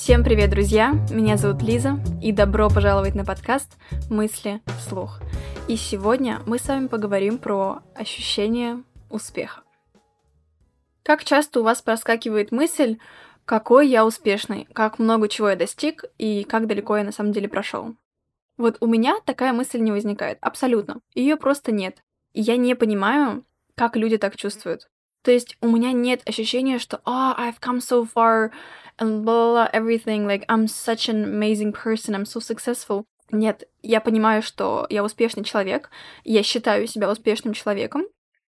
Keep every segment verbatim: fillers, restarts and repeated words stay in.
Всем привет, друзья! Меня зовут Лиза, и добро пожаловать на подкаст «Мысли вслух». И сегодня мы с вами поговорим про ощущение успеха. Как часто у вас проскакивает мысль, какой я успешный, как много чего я достиг и как далеко я на самом деле прошел? Вот у меня такая мысль не возникает, абсолютно. Ее просто нет. И я не понимаю, как люди так чувствуют. То есть у меня нет ощущения, что «Oh, I've come so far and blah, blah, everything, like I'm such an amazing person, I'm so successful». Нет, я понимаю, что я успешный человек, я считаю себя успешным человеком,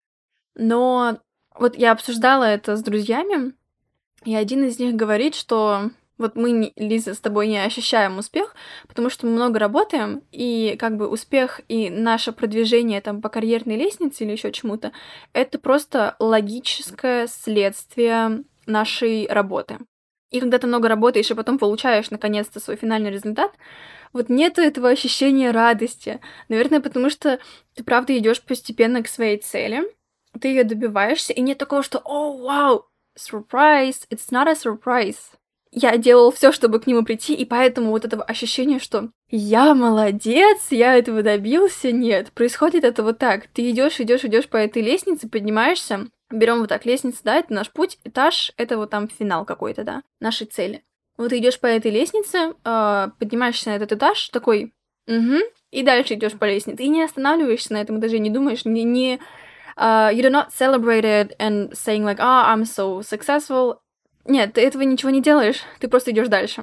но вот я обсуждала это с друзьями, и один из них говорит, что вот мы, Лиза, с тобой не ощущаем успех, потому что мы много работаем, и как бы успех и наше продвижение там по карьерной лестнице или еще чему-то, это просто логическое следствие нашей работы. И когда ты много работаешь, и потом получаешь наконец-то свой финальный результат, вот нету этого ощущения радости. Наверное, потому что ты правда идешь постепенно к своей цели, ты ее добиваешься, и нет такого, что «О, вау, surprise, it's not a surprise». Я делал все, чтобы к нему прийти, и поэтому вот этого ощущения, что я молодец, я этого добился, нет. Происходит это вот так. Ты идешь, идешь, идешь по этой лестнице, поднимаешься. Берем вот так лестницу, да, это наш путь, этаж, это вот там финал какой-то, да, нашей цели. Вот ты идешь по этой лестнице, э, поднимаешься на этот этаж, такой, угу, и дальше идешь по лестнице. И не останавливаешься на этом этаже, не думаешь, не, не uh, you do not celebrate it and saying like, ah, I'm so successful. Нет, ты этого ничего не делаешь, ты просто идешь дальше.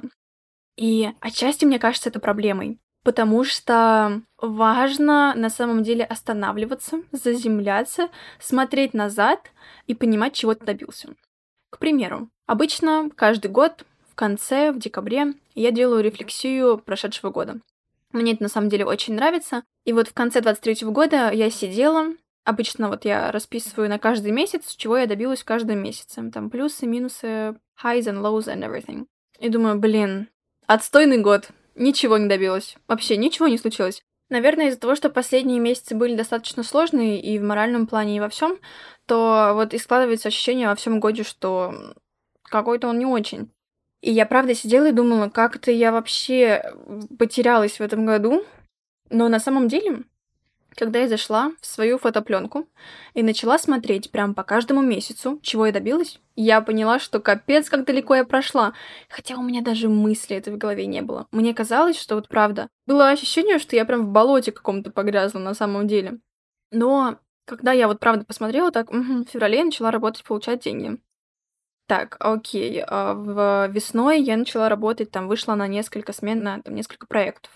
И отчасти, мне кажется, это проблемой, потому что важно на самом деле останавливаться, заземляться, смотреть назад и понимать, чего ты добился. К примеру, обычно каждый год в конце, в декабре, я делаю рефлексию прошедшего года. Мне это на самом деле очень нравится. И вот в конце двадцать третьего года я сидела. Обычно вот я расписываю на каждый месяц, чего я добилась в каждом месяце. Там плюсы, минусы, highs and lows and everything. И думаю, блин, отстойный год. Ничего не добилась. Вообще ничего не случилось. Наверное, из-за того, что последние месяцы были достаточно сложные и в моральном плане, и во всем, то вот и складывается ощущение во всем годе, что какой-то он не очень. И я правда сидела и думала, как это я вообще потерялась в этом году. Но на самом деле, когда я зашла в свою фотопленку и начала смотреть прям по каждому месяцу, чего я добилась, я поняла, что капец, как далеко я прошла. Хотя у меня даже мысли этой в голове не было. Мне казалось, что вот правда, было ощущение, что я прям в болоте каком-то погрязла на самом деле. Но когда я вот правда посмотрела, так, угу, в феврале я начала работать, получать деньги. Так, окей, а в весной я начала работать, там вышла на несколько смен, на там, несколько проектов.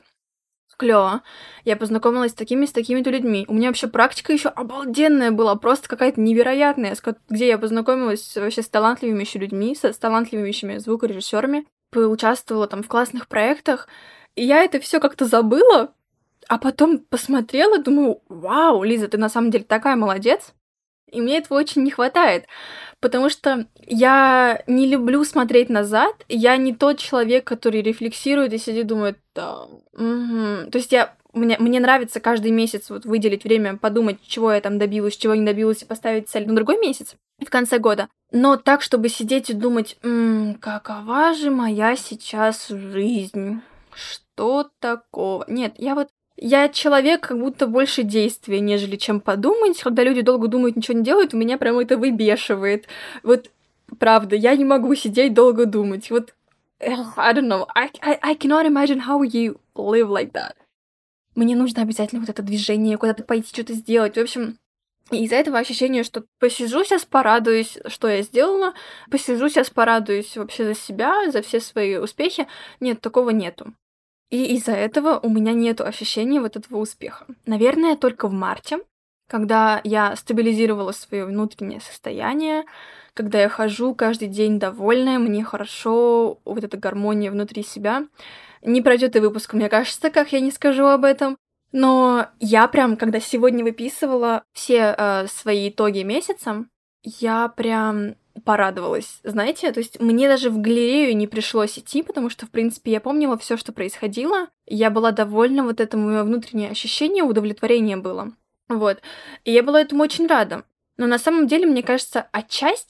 Клево. Я познакомилась с такими, с такими-то людьми. У меня вообще практика еще обалденная была, просто какая-то невероятная, где я познакомилась вообще с талантливыми еще людьми, с талантливыми еще звукорежиссерами, поучаствовала там в классных проектах, и я это все как-то забыла, а потом посмотрела, думаю, вау, Лиза, ты на самом деле такая молодец. И мне этого очень не хватает, потому что я не люблю смотреть назад, я не тот человек, который рефлексирует и сидит, думает, да, угу. То есть я, мне, мне нравится каждый месяц вот выделить время, подумать, чего я там добилась, чего не добилась, и поставить цель на другой месяц в конце года. Но так, чтобы сидеть и думать, м-м, какова же моя сейчас жизнь, что такого? Нет, я вот Я человек как будто больше действия, нежели чем подумать. Когда люди долго думают, ничего не делают, у меня прям это выбешивает. Вот, правда, я не могу сидеть долго думать. Вот, I don't know, I, I, I cannot imagine how you live like that. Мне нужно обязательно вот это движение, куда-то пойти, что-то сделать. В общем, из-за этого ощущение, что посижу сейчас, порадуюсь, что я сделала, посижу сейчас, порадуюсь вообще за себя, за все свои успехи. Нет, такого нету. И из-за этого у меня нет ощущения вот этого успеха. Наверное, только в марте, когда я стабилизировала свое внутреннее состояние, когда я хожу каждый день довольная, мне хорошо, вот эта гармония внутри себя. Не пройдет и выпуск, мне кажется, как я не скажу об этом. Но я прям, когда сегодня выписывала все э, свои итоги месяца, я прям порадовалась, знаете, то есть мне даже в галерею не пришлось идти, потому что, в принципе, я помнила все, что происходило, я была довольна, вот это мое внутреннее ощущение, удовлетворение было, вот, и я была этому очень рада, но на самом деле, мне кажется, отчасти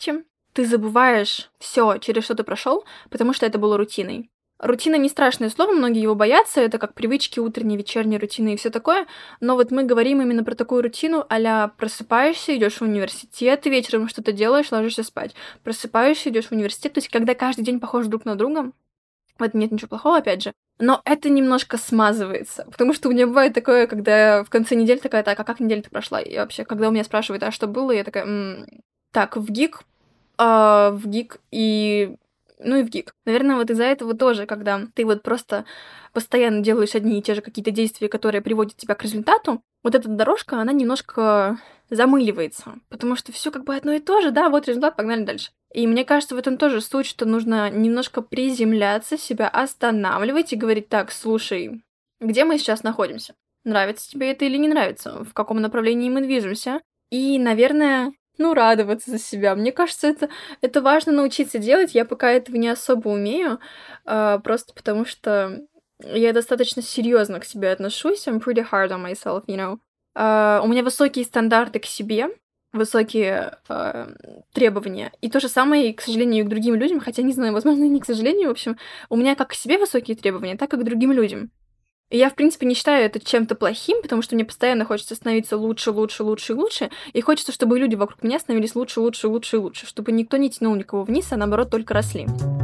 ты забываешь все, через что ты прошел, потому что это было рутиной. Рутина не страшное слово, многие его боятся, это как привычки утренние, вечерние рутины и все такое, но вот мы говорим именно про такую рутину, а-ля просыпаешься, идешь в университет, вечером что-то делаешь, ложишься спать, просыпаешься, идешь в университет, то есть когда каждый день похож друг на друга, в этом нет ничего плохого, опять же, но это немножко смазывается, потому что у меня бывает такое, когда в конце недели такая, так, а как неделя-то прошла? И вообще, когда у меня спрашивают, а что было, я такая, м-м, так, в ГИК, а, в ГИК и ну и в ГИК. Наверное, вот из-за этого тоже, когда ты вот просто постоянно делаешь одни и те же какие-то действия, которые приводят тебя к результату, вот эта дорожка, она немножко замыливается, потому что все как бы одно и то же, да, вот результат, погнали дальше. И мне кажется, в этом тоже суть, что нужно немножко приземляться, себя останавливать и говорить, так, слушай, где мы сейчас находимся? Нравится тебе это или не нравится? В каком направлении мы движемся? И, наверное, ну, радоваться за себя. Мне кажется, это, это важно научиться делать. Я пока этого не особо умею, а, просто потому что я достаточно серьезно к себе отношусь. I'm pretty hard on myself, you know. А, у меня высокие стандарты к себе, высокие а, требования. И то же самое, к сожалению, и к другим людям, хотя, не знаю, возможно, не к сожалению. В общем, у меня как к себе высокие требования, так и к другим людям. И я, в принципе, не считаю это чем-то плохим, потому что мне постоянно хочется становиться лучше, лучше, лучше и лучше. И хочется, чтобы люди вокруг меня становились лучше, лучше, лучше и лучше. Чтобы никто не тянул никого вниз, а наоборот только росли.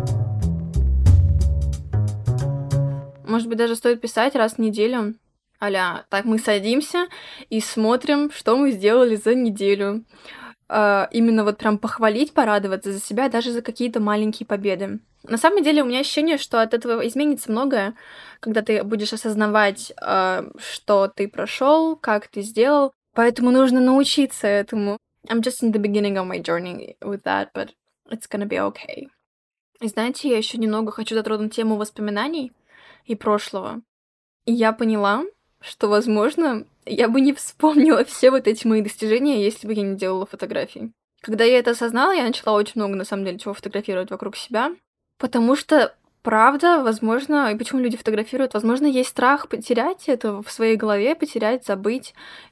Может быть, даже стоит писать раз в неделю. А-ля, так, мы садимся и смотрим, что мы сделали за неделю. А, именно вот прям похвалить, порадоваться за себя, даже за какие-то маленькие победы. На самом деле у меня ощущение, что от этого изменится многое, когда ты будешь осознавать, а, что ты прошел, как ты сделал. Поэтому нужно научиться этому. I'm just in the beginning of my journey with that, but it's gonna be okay. И знаете, я еще немного хочу затронуть тему воспоминаний и прошлого. И я поняла, что, возможно, я бы не вспомнила все вот эти мои достижения, если бы я не делала фотографии. Когда я это осознала, я начала очень много, на самом деле, чего фотографировать вокруг себя. Потому что, правда, возможно, и почему люди фотографируют, возможно, есть страх потерять это в своей голове, потерять, забыть.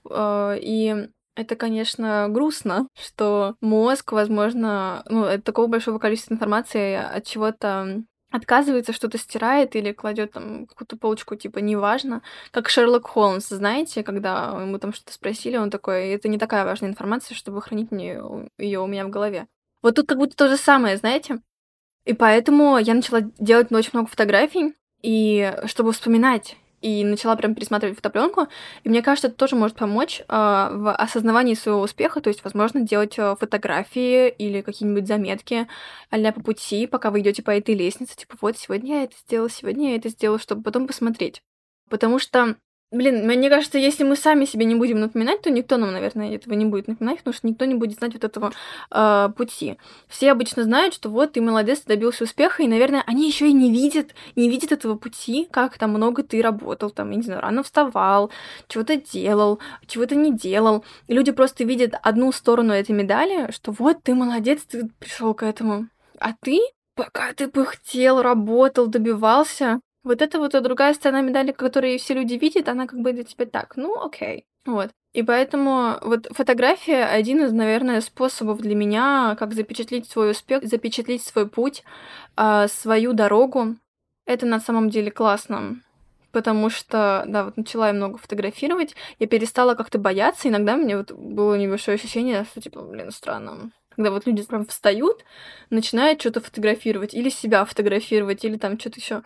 Э, И это, конечно, грустно, что мозг, возможно, ну, от такого большого количества информации от чего-то отказывается, что-то стирает или кладет там какую-то полочку, типа, неважно. Как Шерлок Холмс, знаете, когда ему там что-то спросили, он такой, это не такая важная информация, чтобы хранить ее у меня в голове. Вот тут как будто то же самое, знаете? И поэтому я начала делать очень много фотографий, и чтобы вспоминать, и начала прям пересматривать фотопленку. И мне кажется, это тоже может помочь э, в осознавании своего успеха, то есть, возможно, делать э, фотографии или какие-нибудь заметки а-ля по пути, пока вы идете по этой лестнице, типа, вот, сегодня я это сделала, сегодня я это сделала, чтобы потом посмотреть. Потому что, блин, мне кажется, если мы сами себе не будем напоминать, то никто нам, наверное, этого не будет напоминать, потому что никто не будет знать вот этого э, пути. Все обычно знают, что вот ты молодец, ты добился успеха, и, наверное, они еще и не видят, не видят этого пути, как там много ты работал, там, я не знаю, рано вставал, чего-то делал, чего-то не делал. И люди просто видят одну сторону этой медали, что вот ты молодец, ты пришел к этому. А ты, пока ты пыхтел, работал, добивался, вот это вот другая сторона медали, которую все люди видят, она как бы для тебя так, ну окей. Вот. И поэтому вот фотография один из, наверное, способов для меня, как запечатлеть свой успех, запечатлеть свой путь, а, свою дорогу. Это на самом деле классно. Потому что, да, вот начала я много фотографировать, я перестала как-то бояться. Иногда у меня вот было небольшое ощущение, что, типа, блин, странно. Когда вот люди прям встают, начинают что-то фотографировать, или себя фотографировать, или там что-то еще.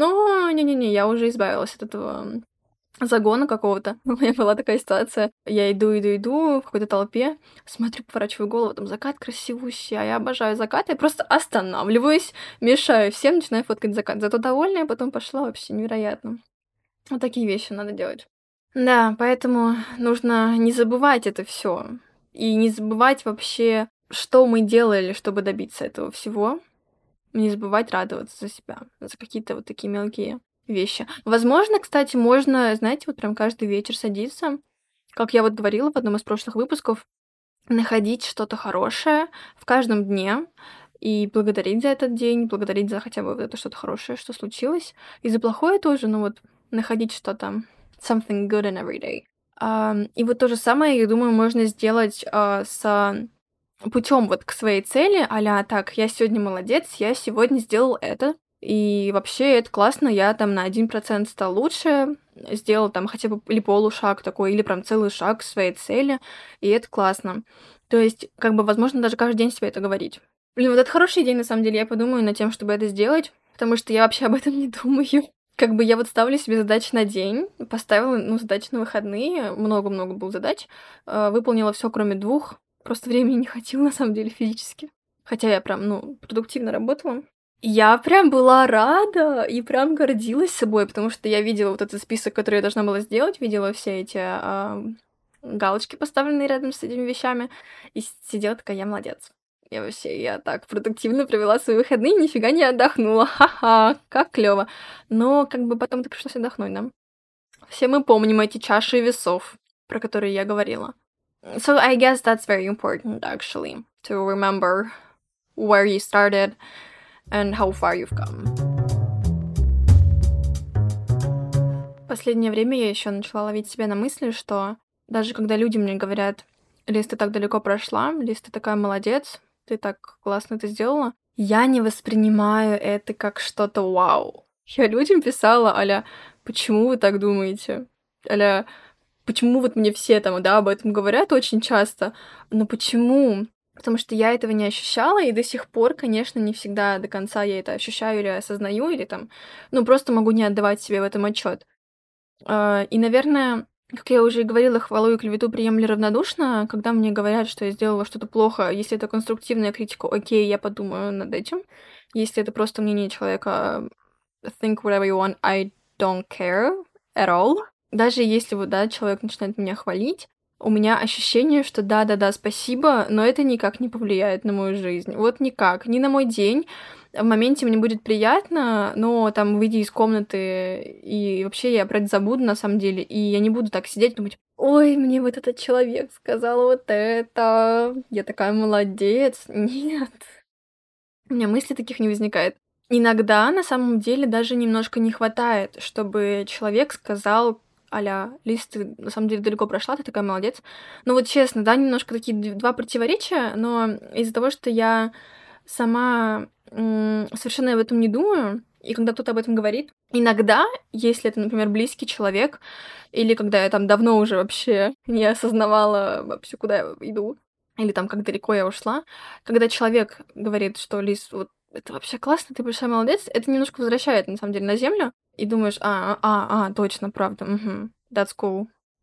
Но не-не-не, я уже избавилась от этого загона какого-то. У меня была такая ситуация. Я иду, иду, иду в какой-то толпе, смотрю, поворачиваю голову, там закат красивущий, а я обожаю закат, я просто останавливаюсь, мешаю всем, начинаю фоткать закат. Зато довольная, потом пошла вообще невероятно. Вот такие вещи надо делать. Да, поэтому нужно не забывать это все. И не забывать вообще, что мы делали, чтобы добиться этого всего. Не забывать радоваться за себя, за какие-то вот такие мелкие вещи. Возможно, кстати, можно, знаете, вот прям каждый вечер садиться, как я вот говорила в одном из прошлых выпусков, находить что-то хорошее в каждом дне и благодарить за этот день, благодарить за хотя бы вот это что-то хорошее, что случилось. И за плохое тоже, ну вот, находить что-то, something good in every day. А, и вот то же самое, я думаю, можно сделать а, с путем вот к своей цели, а-ля так, я сегодня молодец, я сегодня сделал это, и вообще это классно, я там на один процент стал лучше, сделал там хотя бы или полушаг такой, или прям целый шаг к своей цели, и это классно. То есть, как бы, возможно, даже каждый день себе это говорить. Блин, вот это хорошая идея, на самом деле, я подумаю над тем, чтобы это сделать, потому что я вообще об этом не думаю. Как бы я вот ставлю себе задачи на день, поставила, ну, задачи на выходные, много-много было задач, э, выполнила все, кроме двух, просто времени не хватило, на самом деле, физически. Хотя я прям, ну, продуктивно работала. Я прям была рада и прям гордилась собой, потому что я видела вот этот список, который я должна была сделать, видела все эти а, галочки, поставленные рядом с этими вещами, и сидела такая, я молодец. Я вообще, я так продуктивно провела свои выходные, нифига не отдохнула, ха-ха, как клево. Но как бы потом-то пришлось отдохнуть, да? Все мы помним эти чаши весов, про которые я говорила. So I guess that's very important, actually, to remember where you started and how far you've come. Последнее время я еще начала ловить себя на мысли, что даже когда люди мне говорят, Лиз, ты так далеко прошла, Лиз, ты такая молодец, ты так классно это сделала, я не воспринимаю это как что-то вау. Я людям писала, а-ля, почему вы так думаете? А-ля, почему вот мне все там, да, об этом говорят очень часто, но почему? Потому что я этого не ощущала, и до сих пор, конечно, не всегда до конца я это ощущаю или осознаю, или там, ну, просто могу не отдавать себе в этом отчет. И, наверное, как я уже и говорила, хвалу и клевету приемлю равнодушно, когда мне говорят, что я сделала что-то плохо. Если это конструктивная критика, окей, я подумаю над этим. Если это просто мнение человека, think whatever you want, I don't care at all. Даже если вот, да, человек начинает меня хвалить, у меня ощущение, что да-да-да, спасибо, но это никак не повлияет на мою жизнь. Вот никак. Ни на мой день. В моменте мне будет приятно, но там, выйдя из комнаты, и вообще я про это забуду на самом деле, и я не буду так сидеть и думать, ой, мне вот этот человек сказал вот это, я такая молодец. Нет. У меня мыслей таких не возникает. Иногда, на самом деле, даже немножко не хватает, чтобы человек сказал, а-ля, Лиз, ты на самом деле далеко прошла, ты такая молодец. Ну вот честно, да, немножко такие два противоречия, но из-за того, что я сама м, совершенно об этом не думаю, и когда кто-то об этом говорит, иногда, если это, например, близкий человек, или когда я там давно уже вообще не осознавала вообще, куда я иду, или там как далеко я ушла, когда человек говорит, что Лиз, вот это вообще классно, ты большая молодец, это немножко возвращает, на самом деле, на землю, и думаешь, а, а, а, точно, правда, угу, that's cool.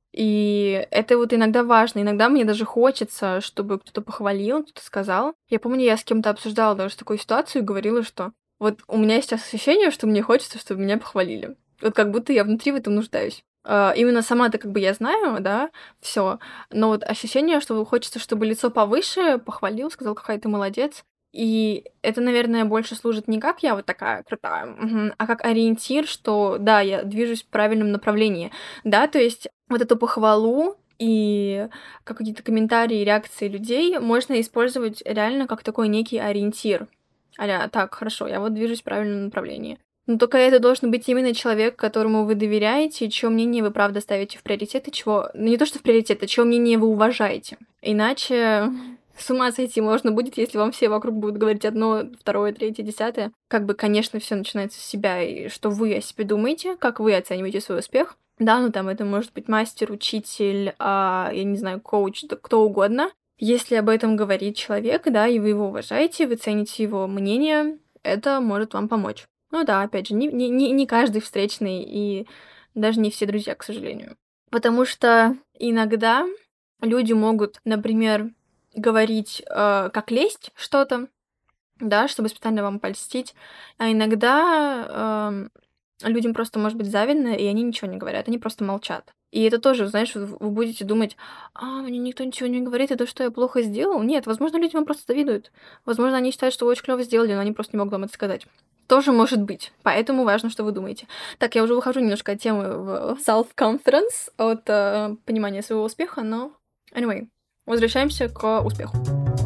И это вот иногда важно. Иногда мне даже хочется, чтобы кто-то похвалил, кто-то сказал. Я помню, я с кем-то обсуждала даже такую ситуацию и говорила, что вот у меня сейчас ощущение, что мне хочется, чтобы меня похвалили. Вот как будто я внутри в этом нуждаюсь. Uh, именно сама-то как бы я знаю, да, все, но вот ощущение, что хочется, чтобы лицо повыше похвалил, сказал, какая ты молодец. И это, наверное, больше служит не как я вот такая крутая, угу, а как ориентир, что да, я движусь в правильном направлении, да, то есть вот эту похвалу и какие-то комментарии, реакции людей можно использовать реально как такой некий ориентир. Аля, так, хорошо, я вот движусь в правильном направлении. Но только это должен быть именно человек, которому вы доверяете, чье мнение вы правда ставите в приоритет, и чего... Ну, не то, что в приоритет, а чье мнение вы уважаете. Иначе с ума сойти можно будет, если вам все вокруг будут говорить одно, второе, третье, десятое. Как бы, конечно, все начинается с себя, и что вы о себе думаете, как вы оцениваете свой успех. Да, ну там это может быть мастер, учитель, а, я не знаю, коуч, да, кто угодно. Если об этом говорит человек, да, и вы его уважаете, вы цените его мнение, это может вам помочь. Ну да, опять же, не, не, не каждый встречный и даже не все друзья, к сожалению. Потому что иногда люди могут, например, говорить, э, как лесть что-то, да, чтобы специально вам польстить, а иногда э, людям просто может быть завидно, и они ничего не говорят, они просто молчат. И это тоже, знаешь, вы будете думать, а, мне никто ничего не говорит, это что, я плохо сделал? Нет, возможно, люди вам просто завидуют. Возможно, они считают, что вы очень клево сделали, но они просто не могут вам это сказать. Тоже может быть. Поэтому важно, что вы думаете. Так, я уже выхожу немножко от темы в self-confidence, от э, понимания своего успеха, но... Anyway, возвращаемся к успеху.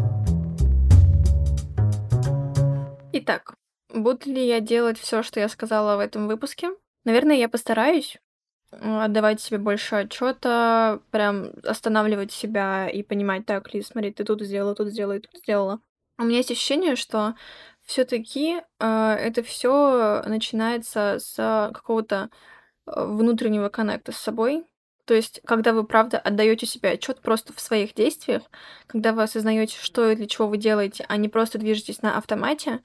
Итак, буду ли я делать все, что я сказала в этом выпуске? Наверное, я постараюсь. э, отдавать себе больше отчета, прям останавливать себя и понимать: так, Лиз, смотри, ты тут сделала, тут сделала и тут сделала. У меня есть ощущение, что все-таки э, это все начинается с какого-то э, внутреннего коннекта с собой. То есть, когда вы правда отдаете себе отчет просто в своих действиях, когда вы осознаете, что и для чего вы делаете, а не просто движетесь на автомате,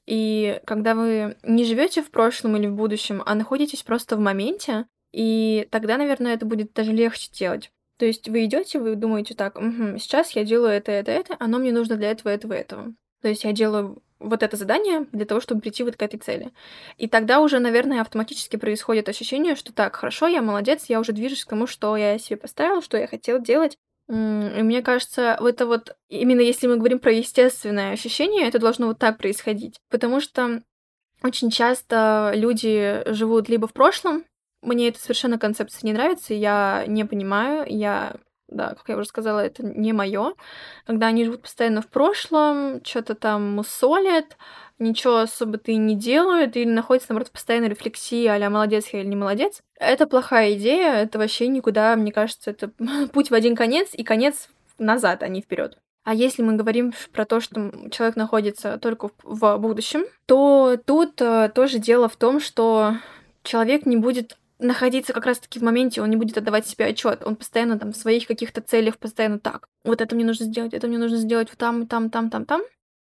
и когда вы не живете в прошлом или в будущем, а находитесь просто в моменте, и тогда, наверное, это будет даже легче делать. То есть вы идете, вы думаете так: «Мгм, сейчас я делаю это, это, это, оно мне нужно для этого, этого, этого». То есть я делаю вот это задание для того, чтобы прийти вот к этой цели. И тогда уже, наверное, автоматически происходит ощущение, что так, хорошо, я молодец, я уже движусь к тому, что я себе поставила, что я хотела делать. М, И мне кажется, вот это вот, именно если мы говорим про естественное ощущение, это должно вот так происходить. Потому что очень часто люди живут либо в прошлом, мне эта совершенно концепция не нравится, я не понимаю, я, да, как я уже сказала, это не мое. Когда они живут постоянно в прошлом, что-то там мусолят, ничего особо-то и не делают, или находятся, наоборот, в постоянной рефлексии а-ля молодец я или не молодец. Это плохая идея, это вообще никуда, мне кажется, это путь в один конец, и конец назад, а не вперед. А если мы говорим ш- про то, что м, человек находится только в, в будущем, то тут э, тоже дело в том, что человек не будет находиться как раз-таки в моменте, он не будет отдавать себе отчет, он постоянно там в своих каких-то целях, постоянно так, вот это мне нужно сделать, это мне нужно сделать вот там, там, там, там, там,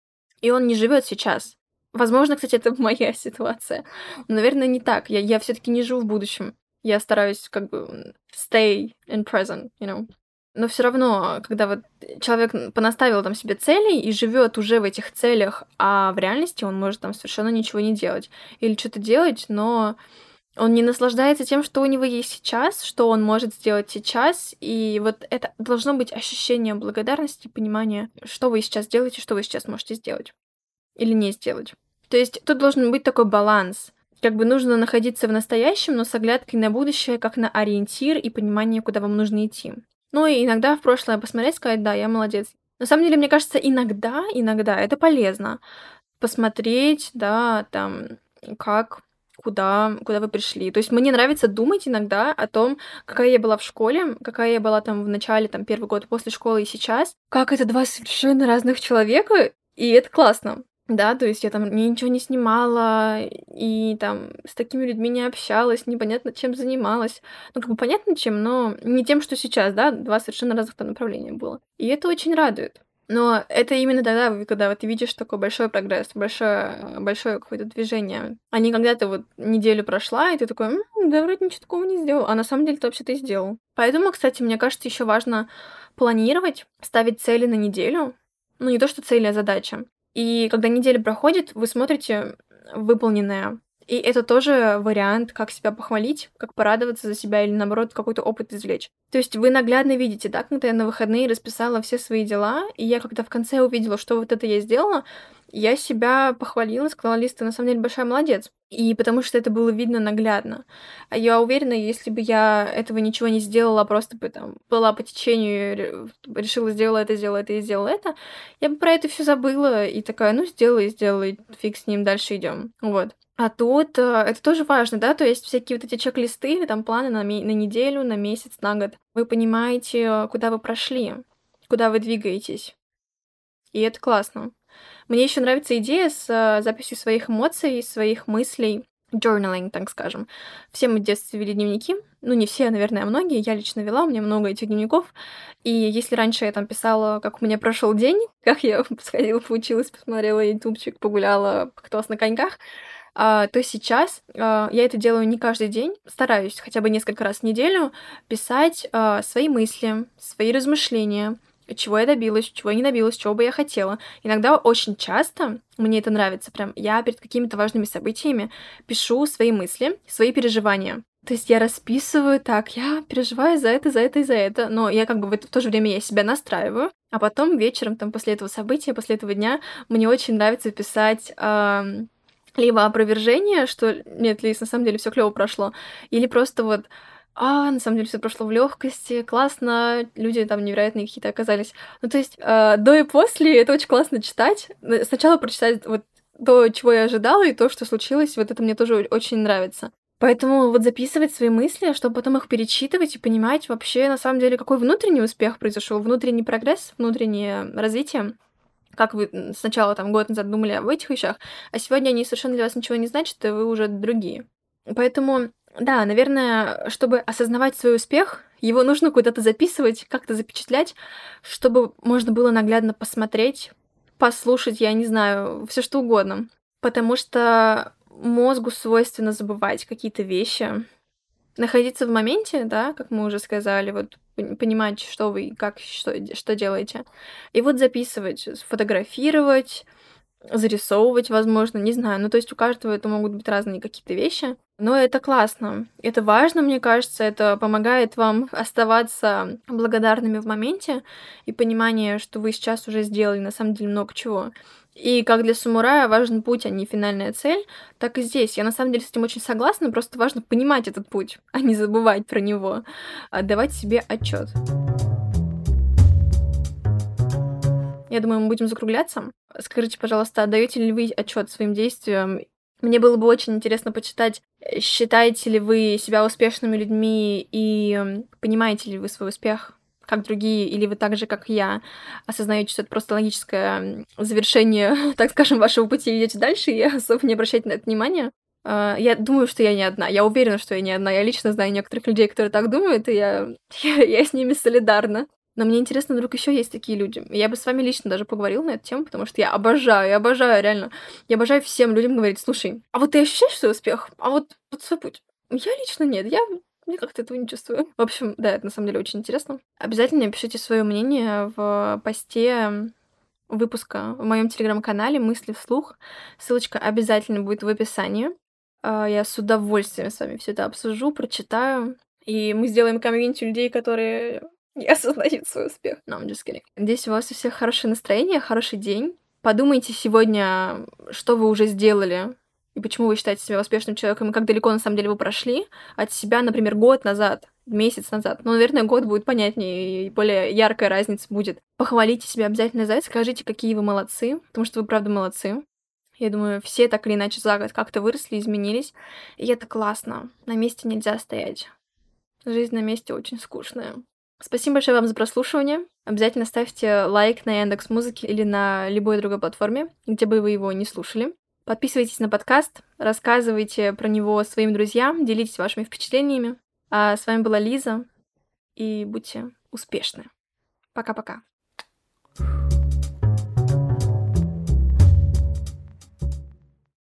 и он не живет сейчас. Возможно, кстати, это моя ситуация. Но, наверное, не так. Я, я все-таки не живу в будущем. Я стараюсь как бы м, stay in present, you know. Но все равно, когда вот человек н- понаставил там себе целей и живет уже в этих целях, а в реальности он может там совершенно ничего не делать. Или что-то делать, но он не наслаждается тем, что у него есть сейчас, что он может сделать сейчас. И вот это должно быть ощущение благодарности, понимания, что вы сейчас делаете, что вы сейчас можете сделать или не сделать. То есть тут должен быть такой баланс. Как бы нужно находиться в настоящем, но с оглядкой на будущее, как на ориентир и понимание, куда вам нужно идти. Ну и иногда в прошлое посмотреть, сказать: да, я молодец. На самом деле, мне кажется, иногда, иногда это полезно. Посмотреть, да, там, как, куда, куда вы пришли. То есть мне нравится думать иногда о том, какая я была в школе, какая я была там в начале, там, первый год после школы и сейчас. Как это два совершенно разных человека, и это классно. Да, то есть я там ни- ничего не снимала, и там с такими людьми не общалась, непонятно чем занималась. Ну, как бы понятно чем, но не тем, что сейчас, да, два совершенно разных там направления было. И это очень радует. Но это именно тогда, вы- когда вот ты видишь такой большой прогресс, большое, большое какое-то движение. А не когда ты вот неделю прошла, и ты такой: «М, да вроде ничего такого не сделал», а на самом деле ты вообще-то и сделал. Поэтому, кстати, мне кажется, еще важно планировать, ставить цели на неделю. Ну, не то, что цели, а задача. И когда неделя проходит, вы смотрите выполненное. И это тоже вариант, как себя похвалить, как порадоваться за себя или, наоборот, какой-то опыт извлечь. То есть вы наглядно видите, да, когда я на выходные расписала все свои дела, и я когда в конце увидела, что вот это я сделала, я себя похвалила, сказала: Лиз, ты на самом деле большая молодец. И потому что это было видно наглядно. А я уверена, если бы я этого ничего не сделала, а просто бы там была по течению, ре- решила, сделала это, сделала это и сделала это, я бы про это все забыла и такая: ну, сделала и сделала, и фиг с ним, дальше идем. Вот. А тут, э, это тоже важно, да, то есть всякие вот эти чек-листы или там планы на, ме- на неделю, на месяц, на год. Вы понимаете, э, куда вы прошли, куда вы двигаетесь, и это классно. Мне еще нравится идея с э, записью своих эмоций, своих мыслей, journaling, так скажем. Все мы в детстве вели дневники, ну не все, наверное, а многие, я лично вела, у меня много этих дневников, и если раньше я там писала, как у меня прошел день, как я сходила, поучилась, посмотрела ютубчик, погуляла, покаталась на коньках, а, то сейчас а, я это делаю не каждый день, стараюсь хотя бы несколько раз в неделю писать а, свои мысли, свои размышления, чего я добилась, чего я не добилась, чего бы я хотела. Иногда очень часто мне это нравится, прям я перед какими-то важными событиями пишу свои мысли, свои переживания. То есть я расписываю так, я переживаю за это, за это и за это, но я как бы в, это, в то же время я себя настраиваю, а потом вечером, там, после этого события, после этого дня, мне очень нравится писать ам, либо опровержение, что нет, Лиз, на самом деле все клево прошло, или просто вот: а, на самом деле все прошло в легкости, классно, люди там невероятные какие-то оказались. Ну, то есть э, до и после это очень классно читать. Э, Сначала прочитать вот то, чего я ожидала, и то, что случилось, вот это мне тоже о- очень нравится. Поэтому вот записывать свои мысли, чтобы потом их перечитывать и понимать вообще, на самом деле, какой внутренний успех произошел, внутренний прогресс, внутреннее развитие. Как вы м, сначала там год назад думали об этих вещах, а сегодня они совершенно для вас ничего не значат, и вы уже другие. Поэтому, да, наверное, чтобы осознавать свой успех, его нужно куда-то записывать, как-то запечатлять, чтобы можно было наглядно посмотреть, послушать, я не знаю, все что угодно. Потому что мозгу свойственно забывать какие-то вещи, находиться в моменте, да, как мы уже сказали, вот пон- понимать, что вы, как, что, де- что делаете. И вот записывать, сфотографировать, зарисовывать, возможно, не знаю. Ну, то есть у каждого это могут быть разные какие-то вещи. Но это классно. Это важно, мне кажется. Это помогает вам оставаться благодарными в моменте и понимание, что вы сейчас уже сделали на самом деле много чего. И как для самурая важен путь, а не финальная цель, так и здесь. Я на самом деле с этим очень согласна, просто важно понимать этот путь, а не забывать про него, а давать себе отчет. Я думаю, мы будем закругляться. Скажите, пожалуйста, отдаете ли вы отчет своим действиям? Мне было бы очень интересно почитать, э, считаете ли вы себя успешными людьми и м, понимаете ли вы свой успех, как другие, или вы так же, как я, осознаете, что это просто логическое м, завершение, так скажем, вашего пути, и идете дальше, и особо не обращаете на это внимания? А, Я думаю, что я не одна. Я уверена, что я не одна. Я лично знаю некоторых людей, которые так думают, и я, я, я с ними солидарна. Но мне интересно, вдруг еще есть такие люди. Я бы с вами лично даже поговорила на эту тему, потому что я обожаю, я обожаю, реально. Я обожаю всем людям говорить: слушай, а вот ты ощущаешь свой успех? А вот, вот свой путь? Я лично нет, я, я как-то этого не чувствую. В общем, да, это на самом деле очень интересно. Обязательно пишите свое мнение в посте выпуска в моем телеграм-канале «Мысли вслух». Ссылочка обязательно будет в описании. А, Я с удовольствием с вами все это обсужу, прочитаю. И мы сделаем комьюнити людей, которые не осознают свой успех. No, I'm just kidding. Надеюсь, у вас у всех хорошее настроение, хороший день. Подумайте сегодня, что вы уже сделали, и почему вы считаете себя успешным человеком, и как далеко на самом деле вы прошли от себя, например, год назад, месяц назад. Ну, наверное, год будет понятнее, и более яркая разница будет. Похвалите себя обязательно за это, скажите, какие вы молодцы, потому что вы правда молодцы. Я думаю, все так или иначе за год как-то выросли, изменились. И это классно. На месте нельзя стоять. Жизнь на месте очень скучная. Спасибо большое вам за прослушивание. Обязательно ставьте лайк на Яндекс.Музыке или на любой другой платформе, где бы вы его не слушали. Подписывайтесь на подкаст, рассказывайте про него своим друзьям, делитесь вашими впечатлениями. А с вами была Лиза, и будьте успешны. Пока-пока.